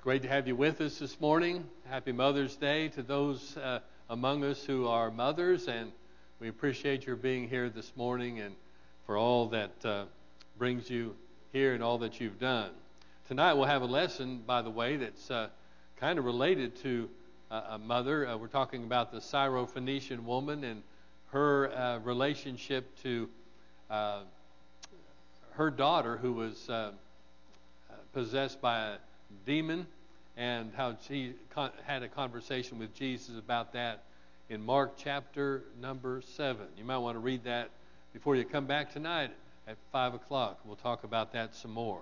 Great to have you with us this morning. Happy Mother's Day to those among us who are mothers, and we appreciate your being here this morning and for all that brings you here and all that you've done. Tonight we'll have a lesson, by the way, that's kind of related to a mother. We're talking about the Syrophoenician woman and her relationship to her daughter who was possessed by a demon, and how she had a conversation with Jesus about that in Mark chapter number 7. You might want to read that before you come back tonight at 5 o'clock. We'll talk about that some more.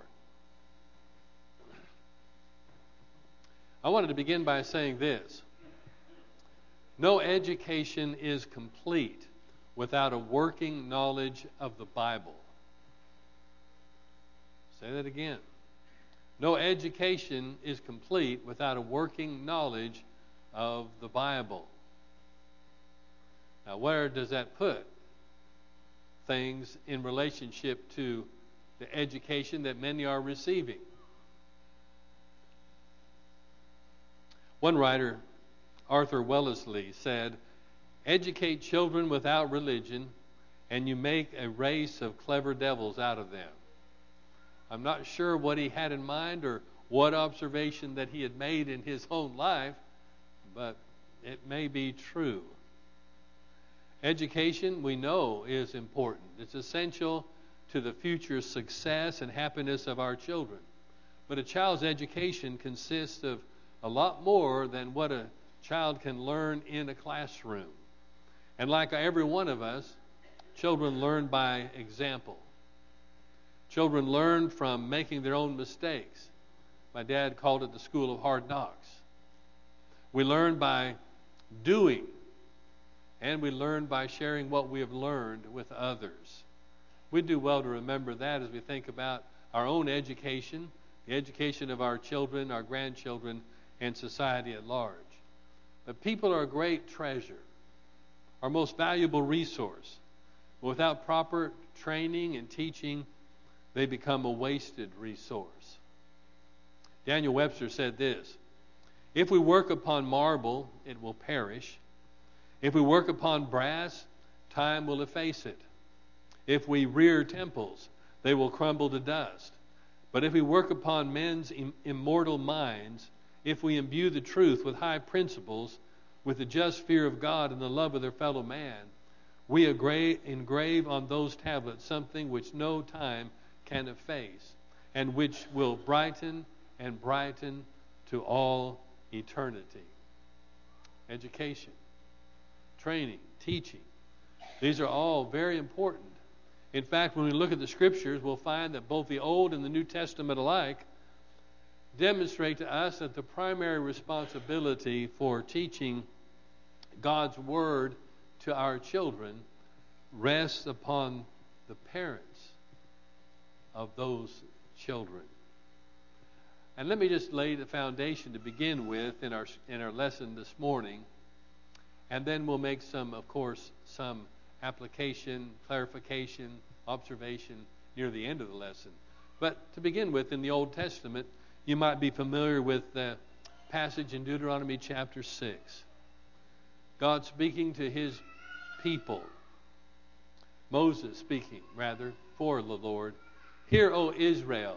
I wanted to begin by saying this. No education is complete without a working knowledge of the Bible. Say that again. No education is complete without a working knowledge of the Bible. Now, where does that put things in relationship to the education that many are receiving? One writer, Arthur Wellesley, said, "Educate children without religion, and you make a race of clever devils out of them." I'm not sure what he had in mind or what observation that he had made in his own life, but it may be true. Education, we know, is important. It's essential to the future success and happiness of our children. But a child's education consists of a lot more than what a child can learn in a classroom. And like every one of us, children learn by example. Children learn from making their own mistakes. My dad called it the school of hard knocks. We learn by doing, and we learn by sharing what we have learned with others. We do well to remember that as we think about our own education, the education of our children, our grandchildren, and society at large. But people are a great treasure, our most valuable resource. Without proper training and teaching, they become a wasted resource. Daniel Webster said this, "If we work upon marble, it will perish. If we work upon brass, time will efface it. If we rear temples, they will crumble to dust. But if we work upon men's immortal minds, if we imbue the truth with high principles, with the just fear of God and the love of their fellow man, we engrave on those tablets something which no time can efface, and which will brighten and brighten to all eternity." Education, training, teaching, these are all very important. In fact, when we look at the Scriptures, we'll find that both the Old and the New Testament alike demonstrate to us that the primary responsibility for teaching God's Word to our children rests upon the parents of those children. And let me just lay the foundation to begin with in our lesson this morning, and then we'll make some application, clarification, observation near the end of the lesson. But to begin with, in the Old Testament, you might be familiar with the passage in Deuteronomy chapter 6. God speaking to his people, Moses speaking, rather, for the Lord. "Hear, O Israel,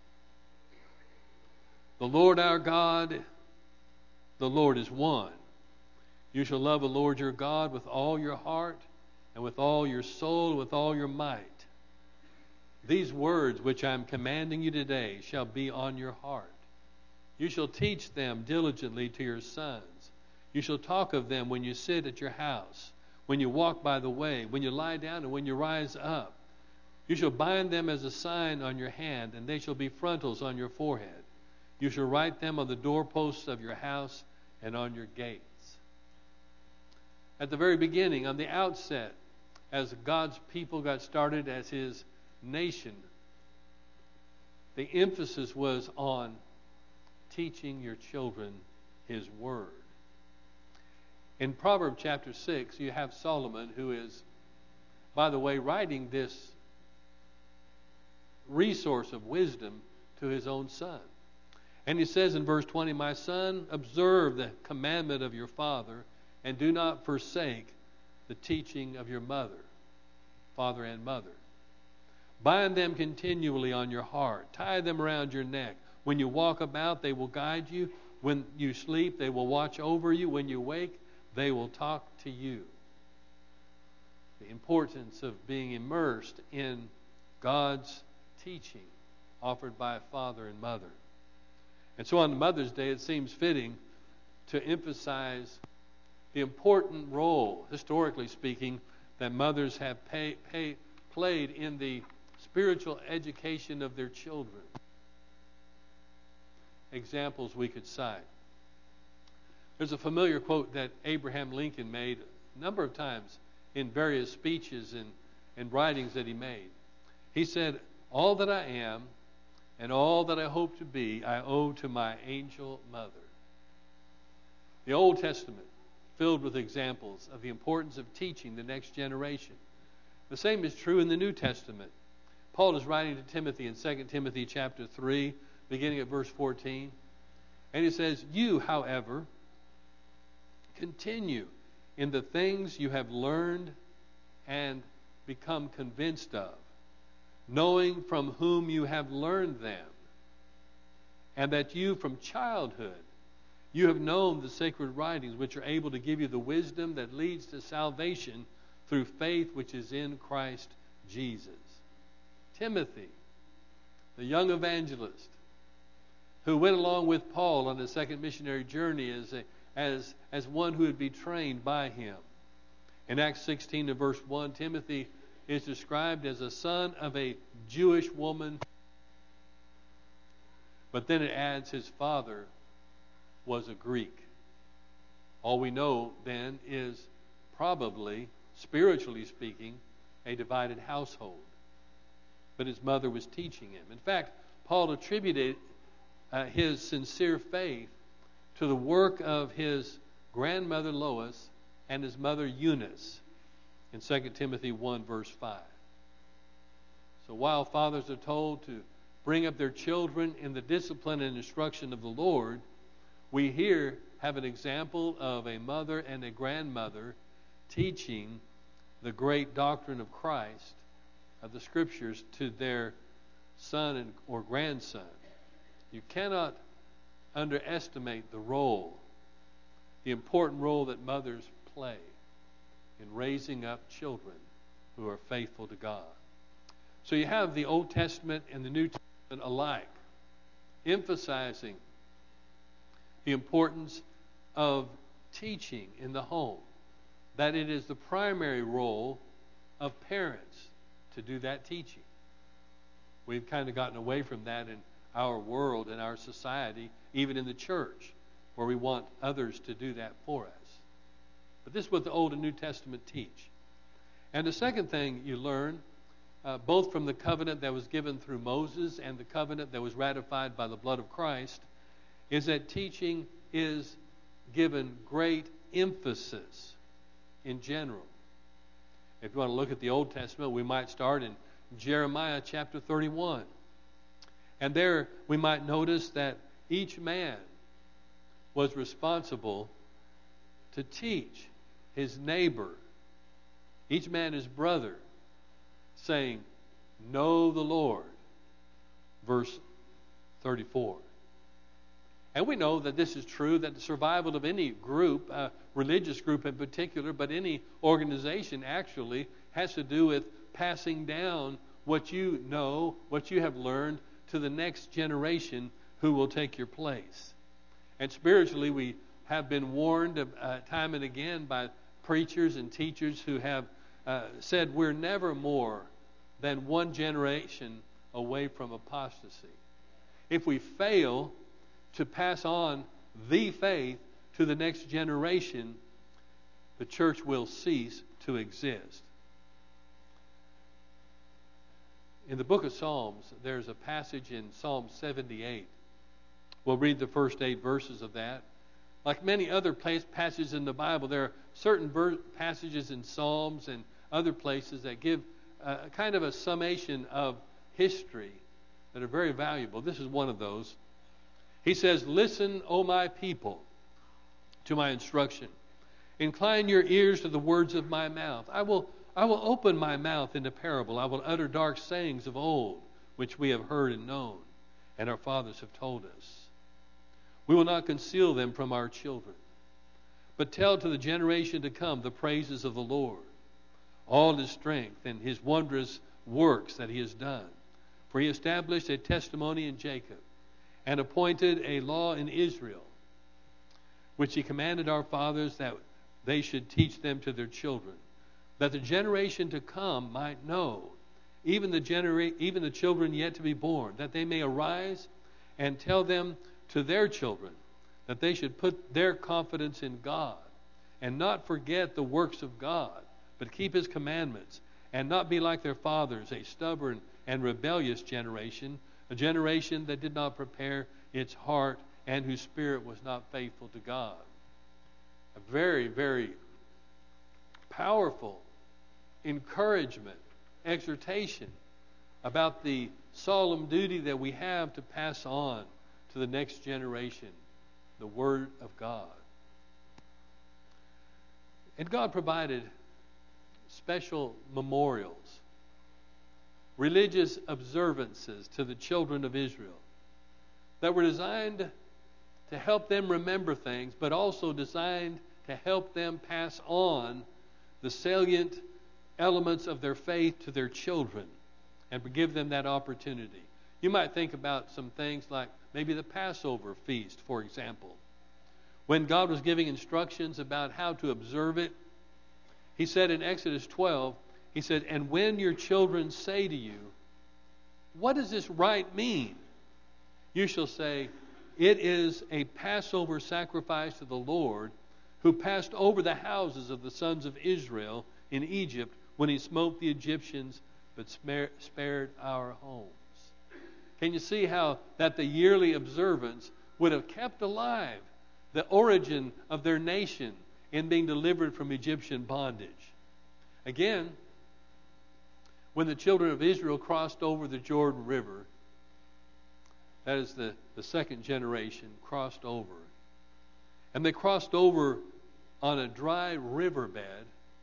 the Lord our God, the Lord is one. You shall love the Lord your God with all your heart and with all your soul, with all your might. These words which I am commanding you today shall be on your heart. You shall teach them diligently to your sons. You shall talk of them when you sit at your house, when you walk by the way, when you lie down, and when you rise up. You shall bind them as a sign on your hand, and they shall be frontals on your forehead. You shall write them on the doorposts of your house and on your gates." At the very beginning, on the outset, as God's people got started as his nation, the emphasis was on teaching your children his word. In Proverbs chapter 6, you have Solomon, who is, by the way, writing this resource of wisdom to his own son. And he says in verse 20, "My son, observe the commandment of your father, and do not forsake the teaching of your mother," father and mother. "Bind them continually on your heart. Tie them around your neck. When you walk about, they will guide you. When you sleep, they will watch over you. When you wake, they will talk to you." The importance of being immersed in God's teaching offered by a father and mother. And so on Mother's Day, it seems fitting to emphasize the important role, historically speaking, that mothers have played in the spiritual education of their children. Examples we could cite. There's a familiar quote that Abraham Lincoln made a number of times in various speeches and writings that he made. He said, "All that I am and all that I hope to be, I owe to my angel mother." The Old Testament, filled with examples of the importance of teaching the next generation. The same is true in the New Testament. Paul is writing to Timothy in 2 Timothy chapter 3, beginning at verse 14. And he says, "You, however, continue in the things you have learned and become convinced of, knowing from whom you have learned them, and that you from childhood you have known the sacred writings, which are able to give you the wisdom that leads to salvation through faith which is in Christ Jesus." Timothy, the young evangelist, who went along with Paul on the second missionary journey as one who would be trained by him. In Acts 16 and verse 1, Timothy is described as a son of a Jewish woman, but then it adds his father was a Greek. All we know then is probably, spiritually speaking, a divided household. But his mother was teaching him. In fact, Paul attributed his sincere faith to the work of his grandmother Lois and his mother Eunice in 2 Timothy 1 verse 5. So while fathers are told to bring up their children in the discipline and instruction of the Lord, we here have an example of a mother and a grandmother teaching the great doctrine of Christ, of the Scriptures, to their son or grandson. You cannot underestimate the role, the important role that mothers play in raising up children who are faithful to God. So you have the Old Testament and the New Testament alike emphasizing the importance of teaching in the home, that it is the primary role of parents to do that teaching. We've kind of gotten away from that in our world, in our society, even in the church, where we want others to do that for us. But this is what the Old and New Testament teach. And the second thing you learn, both from the covenant that was given through Moses and the covenant that was ratified by the blood of Christ, is that teaching is given great emphasis in general. If you want to look at the Old Testament, we might start in Jeremiah chapter 31. And there we might notice that each man was responsible to teach his neighbor, each man his brother, saying, "Know the Lord." Verse 34. And we know that this is true, that the survival of any group, religious group in particular, but any organization actually, has to do with passing down what you know, what you have learned, to the next generation who will take your place. And spiritually, we have been warned time and again by preachers and teachers who have said we're never more than one generation away from apostasy. If we fail to pass on the faith to the next generation, the church will cease to exist. In the book of Psalms, there's a passage in Psalm 78. We'll read the first 8 verses of that. Like many other passages in the Bible, there are certain passages in Psalms and other places that give kind of a summation of history that are very valuable. This is one of those. He says, "Listen, O my people, to my instruction. Incline your ears to the words of my mouth. I will open my mouth into parable. I will utter dark sayings of old, which we have heard and known, and our fathers have told us. We will not conceal them from our children, but tell to the generation to come the praises of the Lord, all his strength and his wondrous works that he has done. For he established a testimony in Jacob and appointed a law in Israel, which he commanded our fathers that they should teach them to their children, that the generation to come might know, even the children yet to be born, that they may arise and tell them to their children, that they should put their confidence in God and not forget the works of God, but keep his commandments, and not be like their fathers, a stubborn and rebellious generation, a generation that did not prepare its heart and whose spirit was not faithful to God." A very, very powerful encouragement, exhortation about the solemn duty that we have to pass on to the next generation the Word of God. And God provided special memorials, religious observances to the children of Israel that were designed to help them remember things, but also designed to help them pass on the salient elements of their faith to their children and give them that opportunity. You might think about some things like maybe the Passover feast, for example. When God was giving instructions about how to observe it, he said in Exodus 12, he said, "And when your children say to you, 'What does this rite mean?' you shall say, 'It is a Passover sacrifice to the Lord, who passed over the houses of the sons of Israel in Egypt when he smote the Egyptians, but spared our homes.'" Can you see how that the yearly observance would have kept alive the origin of their nation in being delivered from Egyptian bondage? Again, when the children of Israel crossed over the Jordan River, that is the second generation crossed over, and they crossed over on a dry riverbed,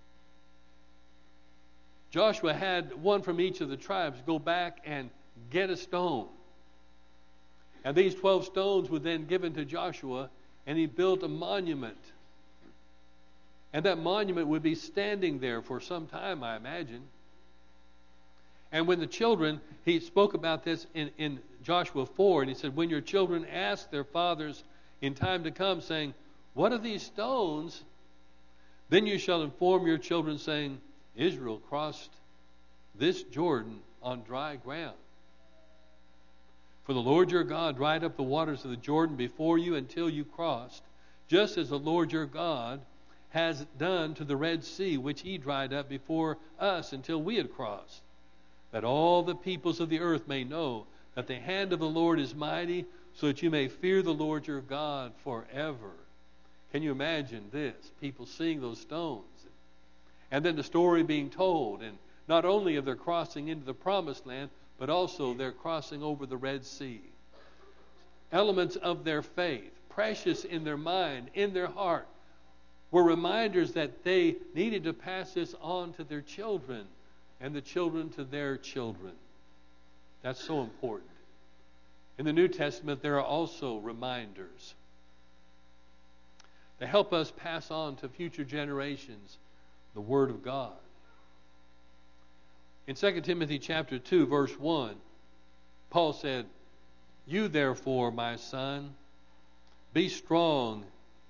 Joshua had one from each of the tribes go back and get a stone. And these 12 stones were then given to Joshua, and he built a monument. And that monument would be standing there for some time, I imagine. And when the children, he spoke about this in Joshua 4, and he said, "When your children ask their fathers in time to come, saying, 'What are these stones?' then you shall inform your children, saying, 'Israel crossed this Jordan on dry ground. For the Lord your God dried up the waters of the Jordan before you until you crossed, just as the Lord your God has done to the Red Sea, which he dried up before us until we had crossed, that all the peoples of the earth may know that the hand of the Lord is mighty, so that you may fear the Lord your God forever.'" Can you imagine this? People seeing those stones. And then the story being told, and not only of their crossing into the promised land, but also their crossing over the Red Sea. Elements of their faith, precious in their mind, in their heart, were reminders that they needed to pass this on to their children, and the children to their children. That's so important. In the New Testament, there are also reminders. They help us pass on to future generations the Word of God. In 2 Timothy chapter 2, verse 1, Paul said, "You therefore, my son, be strong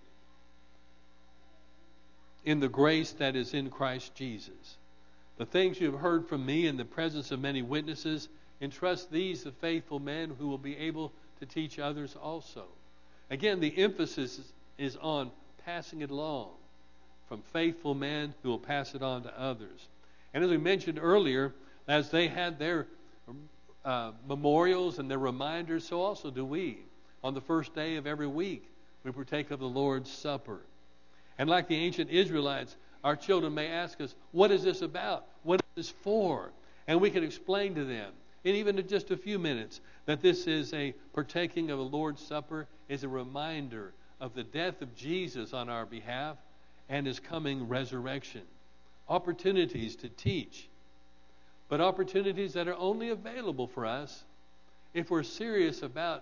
in the grace that is in Christ Jesus. The things you have heard from me in the presence of many witnesses, entrust these to faithful men who will be able to teach others also." Again, the emphasis is on passing it along from faithful men who will pass it on to others. And as we mentioned earlier, as they had their memorials and their reminders, so also do we. On the first day of every week, we partake of the Lord's Supper. And like the ancient Israelites, our children may ask us, "What is this about? What is this for?" And we can explain to them and even in just a few minutes, that this is a partaking of the Lord's Supper is a reminder of the death of Jesus on our behalf and his coming resurrection. Opportunities to teach, but opportunities that are only available for us if we're serious about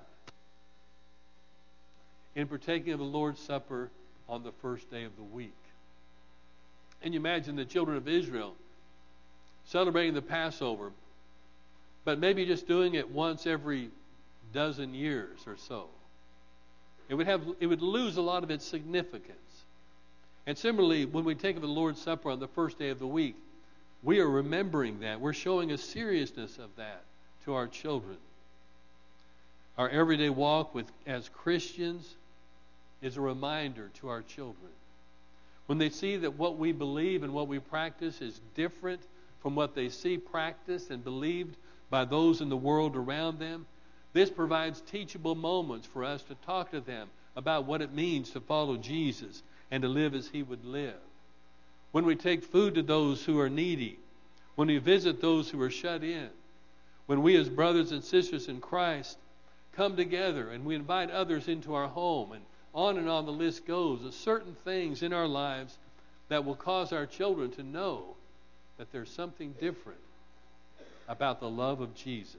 in partaking of the Lord's Supper on the first day of the week. And you imagine the children of Israel celebrating the Passover, but maybe just doing it once every dozen years or so. It would lose a lot of its significance. And similarly, when we take the Lord's Supper on the first day of the week, we are remembering that. We're showing a seriousness of that to our children. Our everyday walk as Christians is a reminder to our children. When they see that what we believe and what we practice is different from what they see practiced and believed by those in the world around them, this provides teachable moments for us to talk to them about what it means to follow Jesus and to live as he would live. When we take food to those who are needy, when we visit those who are shut in, when we as brothers and sisters in Christ come together and we invite others into our home, and on the list goes, there's certain things in our lives that will cause our children to know that there's something different about the love of Jesus.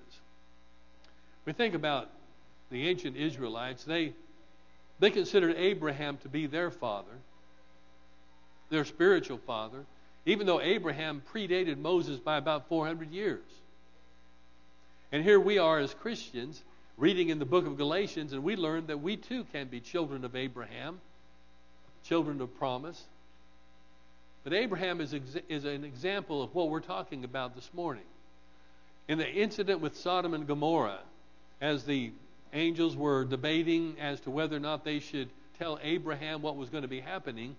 We think about the ancient Israelites. They considered Abraham to be their father, their spiritual father, even though Abraham predated Moses by about 400 years. And here we are as Christians reading in the book of Galatians, and we learn that we too can be children of Abraham, children of promise. But Abraham is an example of what we're talking about this morning. In the incident with Sodom and Gomorrah, as the angels were debating as to whether or not they should tell Abraham what was going to be happening,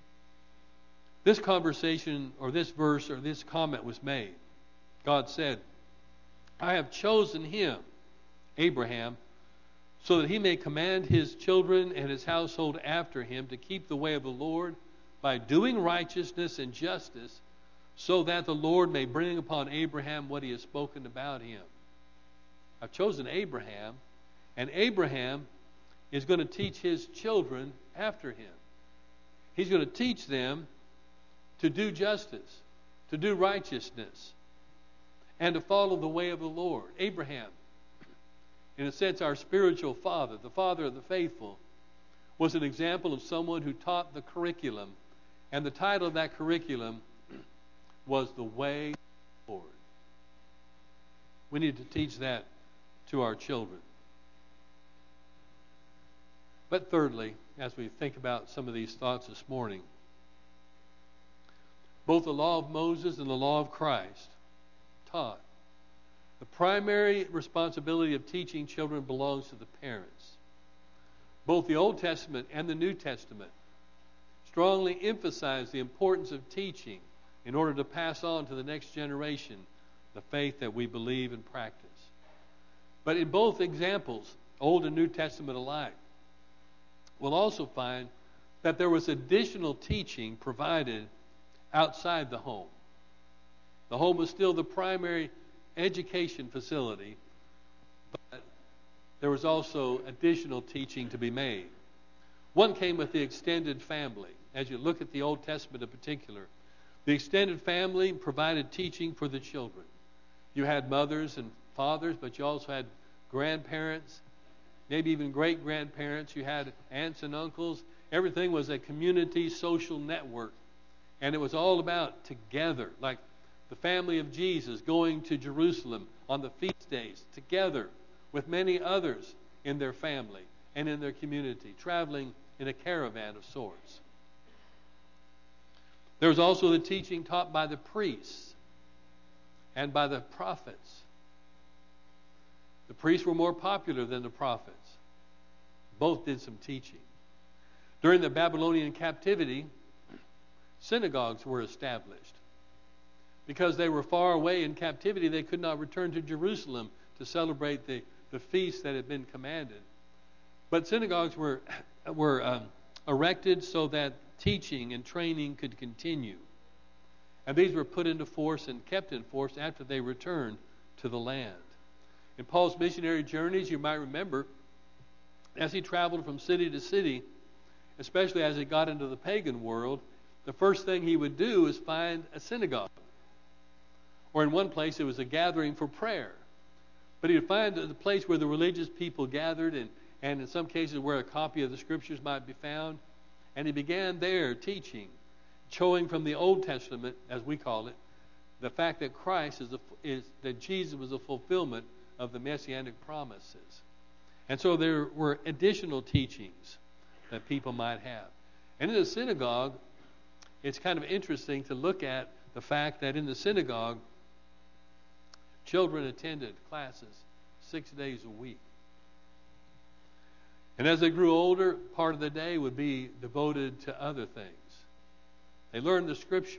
this conversation or this verse or this comment was made. God said, I have chosen him, Abraham, so that he may command his children and his household after him to keep the way of the Lord by doing righteousness and justice, so that the Lord may bring upon Abraham what he has spoken about him. I've chosen Abraham, and Abraham is going to teach his children after him. He's going to teach them to do justice, to do righteousness, and to follow the way of the Lord. Abraham, in a sense, our spiritual father, the father of the faithful, was an example of someone who taught the curriculum, and the title of that curriculum was The Way of the Lord. We need to teach that to our children. But thirdly, as we think about some of these thoughts this morning, both the law of Moses and the law of Christ taught the primary responsibility of teaching children belongs to the parents. Both the Old Testament and the New Testament strongly emphasize the importance of teaching in order to pass on to the next generation the faith that we believe and practice. But in both examples, Old and New Testament alike, we'll also find that there was additional teaching provided outside the home. The home was still the primary education facility, but there was also additional teaching to be made. One came with the extended family. As you look at the Old Testament in particular, the extended family provided teaching for the children. You had mothers and fathers, but you also had grandparents, maybe even great-grandparents. You had aunts and uncles. Everything was a community social network. And it was all about together, like the family of Jesus going to Jerusalem on the feast days, together with many others in their family and in their community, traveling in a caravan of sorts. There was also the teaching taught by the priests and by the prophets. The priests were more popular than the prophets. Both did some teaching. During the Babylonian captivity, synagogues were established. Because they were far away in captivity, they could not return to Jerusalem to celebrate the feast that had been commanded. But synagogues were erected so that teaching and training could continue. And these were put into force and kept in force after they returned to the land. In Paul's missionary journeys, you might remember, as he traveled from city to city, especially as he got into the pagan world, the first thing he would do is find a synagogue. Or in one place, it was a gathering for prayer. But he would find the place where the religious people gathered, and in some cases where a copy of the Scriptures might be found. And he began there teaching, showing from the Old Testament, as we call it, the fact that Christ that Jesus was a fulfillment of the Messianic promises. And so there were additional teachings that people might have. And in the synagogue, it's kind of interesting to look at the fact that in the synagogue, children attended classes 6 days a week. And as they grew older, part of the day would be devoted to other things. They learned the Scriptures.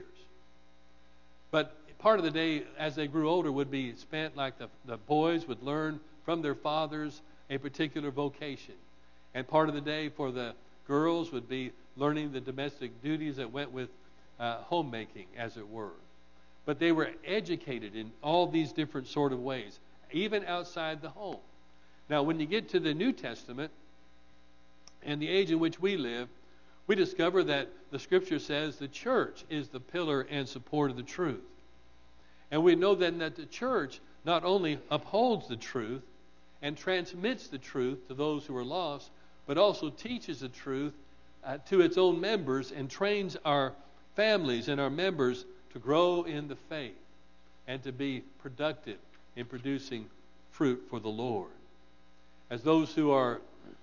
But part of the day, as they grew older, would be spent like the boys would learn from their fathers a particular vocation. And part of the day for the girls would be learning the domestic duties that went with homemaking, as it were. But they were educated in all these different sort of ways, even outside the home. Now, when you get to the New Testament and the age in which we live, we discover that the Scripture says the church is the pillar and support of the truth. And we know then that the church not only upholds the truth and transmits the truth to those who are lost, but also teaches the truth to its own members and trains our families and our members to grow in the faith and to be productive in producing fruit for the Lord. As those who are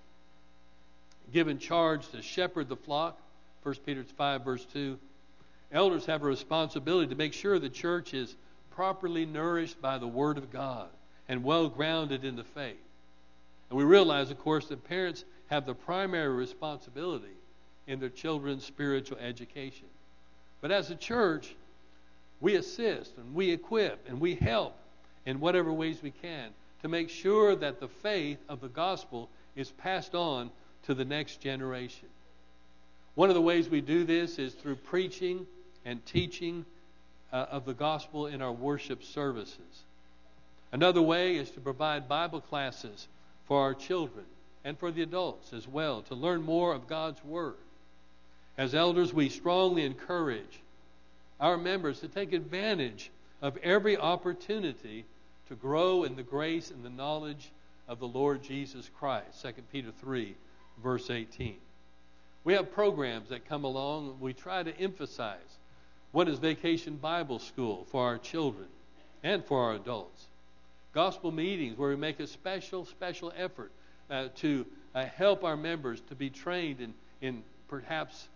given charge to shepherd the flock, 1 Peter 5 verse 2, elders have a responsibility to make sure the church is properly nourished by the Word of God and well grounded in the faith. And we realize, of course, that parents have the primary responsibility in their children's spiritual education. But as a church, we assist and we equip and we help in whatever ways we can to make sure that the faith of the gospel is passed on to the next generation. One of the ways we do this is through preaching and teaching of the gospel in our worship services. Another way is to provide Bible classes for our children and for the adults as well, to learn more of God's Word. As elders, we strongly encourage our members to take advantage of every opportunity to grow in the grace and the knowledge of the Lord Jesus Christ. 2 Peter 3, verse 18. We have programs that come along. We try to emphasize what is Vacation Bible School for our children and for our adults. Gospel meetings where we make a special effort to help our members to be trained in perhaps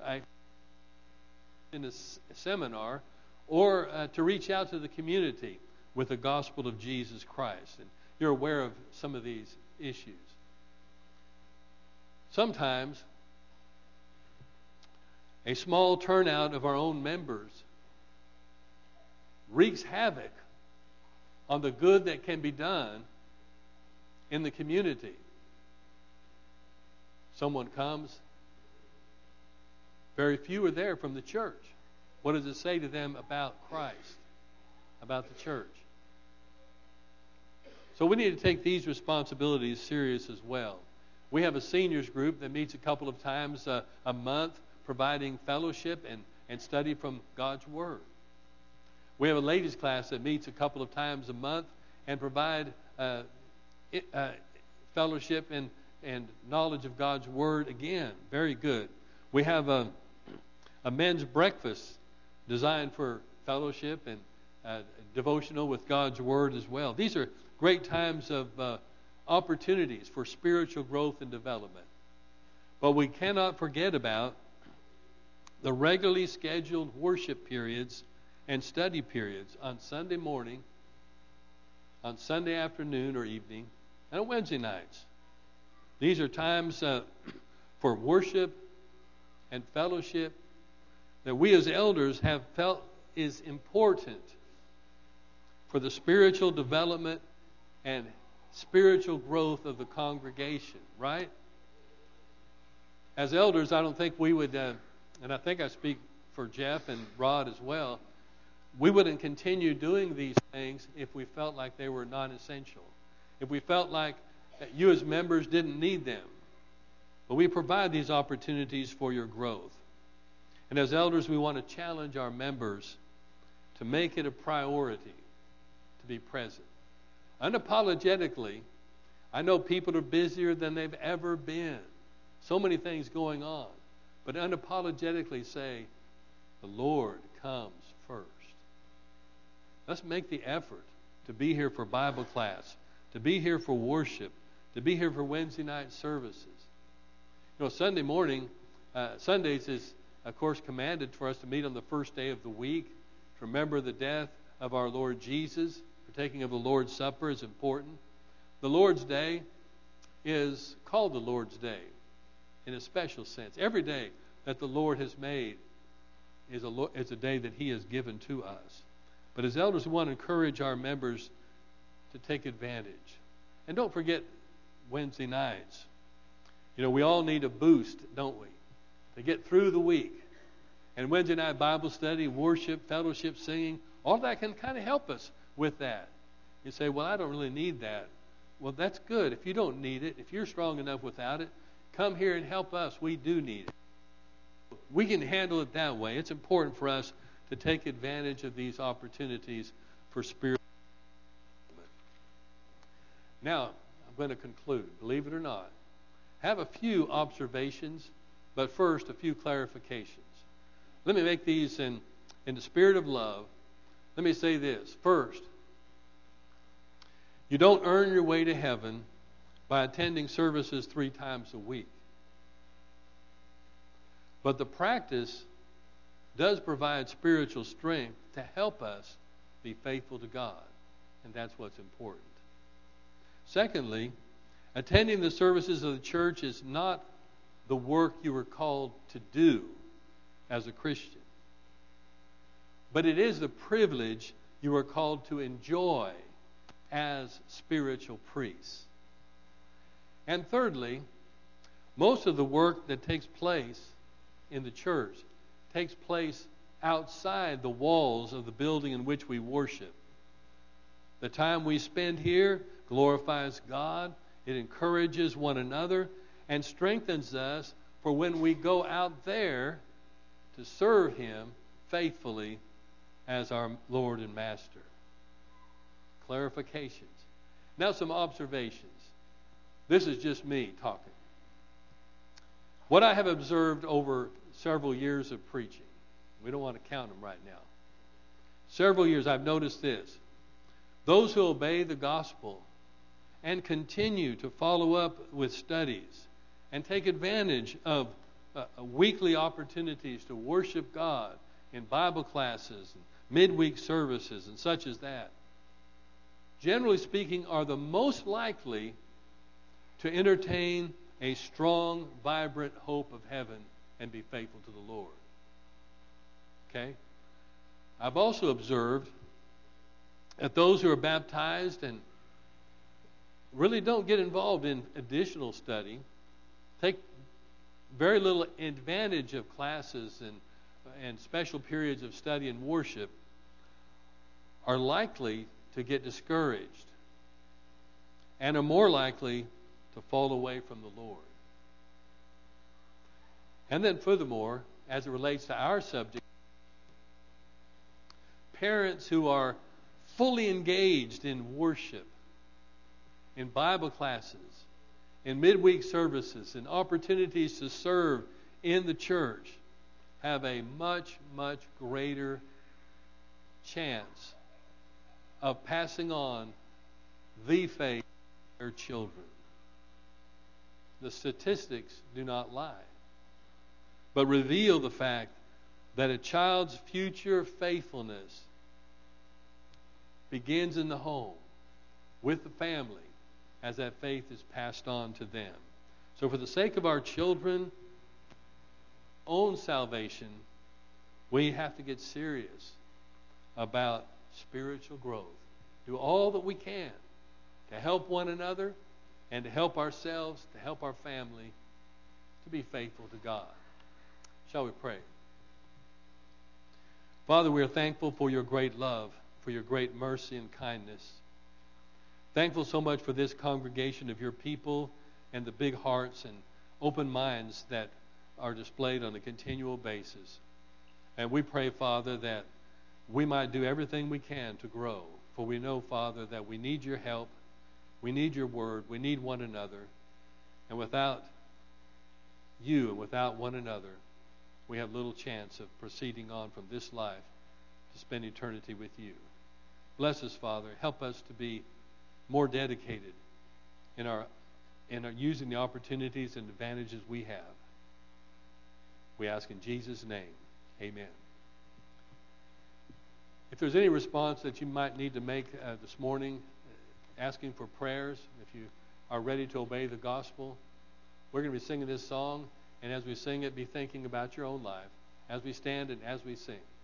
in a seminar or to reach out to the community with the gospel of Jesus Christ. And you're aware of some of these issues. Sometimes a small turnout of our own members wreaks havoc on the good that can be done in the community. Someone comes, very few are there from the church. What does it say to them about Christ, about the church? So we need to take these responsibilities serious as well. We have a seniors group that meets a couple of times a month, providing fellowship and study from God's Word. We have a ladies class that meets a couple of times a month and provide fellowship and knowledge of God's Word again. Very good. We have a men's breakfast designed for fellowship and devotional with God's Word as well. These are great times of opportunities for spiritual growth and development. But we cannot forget about the regularly scheduled worship periods and study periods on Sunday morning, on Sunday afternoon or evening, and on Wednesday nights. These are times for worship and fellowship that we as elders have felt is important for the spiritual development and spiritual growth of the congregation, right? As elders, I don't think we would, and I think I speak for Jeff and Rod as well, we wouldn't continue doing these things if we felt like they were non-essential. if we felt like that you as members didn't need them. But we provide these opportunities for your growth. And as elders, we want to challenge our members to make it a priority to be present. Unapologetically, I know people are busier than they've ever been. So many things going on. But unapologetically say, the Lord comes first. Let's make the effort to be here for Bible class, to be here for worship, to be here for Wednesday night services. You know, Sundays is, of course, commanded for us to meet on the first day of the week, to remember the death of our Lord Jesus. Partaking of the Lord's Supper is important. The Lord's Day is called the Lord's Day in a special sense. Every day that the Lord has made is a day that He has given to us. But as elders, we want to encourage our members to take advantage. And don't forget Wednesday nights. You know, we all need a boost, don't we, to get through the week. And Wednesday night Bible study, worship, fellowship, singing, all that can kind of help us with that. You say, well, I don't really need that. Well, that's good. If you don't need it, if you're strong enough without it, come here and help us. We do need it. We can handle it that way. It's important for us to take advantage of these opportunities for spiritual development. Now, I'm going to conclude. Believe it or not, have a few observations, but first a few clarifications. Let me make these in the spirit of love. Let me say this. First, you don't earn your way to heaven by attending services 3 times a week. But the practice does provide spiritual strength to help us be faithful to God. And that's what's important. Secondly, attending the services of the church is not the work you were called to do as a Christian. But it is the privilege you are called to enjoy as spiritual priests. And thirdly, most of the work that takes place in the church takes place outside the walls of the building in which we worship. The time we spend here glorifies God, it encourages one another, and strengthens us for when we go out there to serve Him faithfully as our Lord and Master. Clarifications. Now some observations. This is just me talking. What I have observed over several years of preaching, we don't want to count them right now. Several years, I've noticed this. Those who obey the gospel and continue to follow up with studies and take advantage of weekly opportunities to worship God in Bible classes and midweek services and such as that, generally speaking, are the most likely to entertain a strong, vibrant hope of heaven and be faithful to the Lord. Okay? I've also observed that those who are baptized and really don't get involved in additional study, take very little advantage of classes and special periods of study and worship, are likely to get discouraged and are more likely to fall away from the Lord. And then furthermore, as it relates to our subject, parents who are fully engaged in worship, in Bible classes, in midweek services, in opportunities to serve in the church, have a much, much greater chance of passing on the faith to their children. The statistics do not lie, but reveal the fact that a child's future faithfulness begins in the home, with the family, as that faith is passed on to them. So for the sake of our children, own salvation, we have to get serious about spiritual growth. Do all that we can to help one another and to help ourselves, to help our family, to be faithful to God. Shall we pray? Father, we are thankful for your great love, for your great mercy and kindness. Thankful so much for this congregation of your people and the big hearts and open minds that are displayed on a continual basis. And we pray, Father, that we might do everything we can to grow. For we know, Father, that we need your help. We need your word. We need one another. And without you and without one another, we have little chance of proceeding on from this life to spend eternity with you. Bless us, Father. Help us to be more dedicated in our using the opportunities and advantages we have. We ask in Jesus' name. Amen. If there's any response that you might need to make this morning, asking for prayers, if you are ready to obey the gospel, we're going to be singing this song, and as we sing it, be thinking about your own life as we stand and as we sing.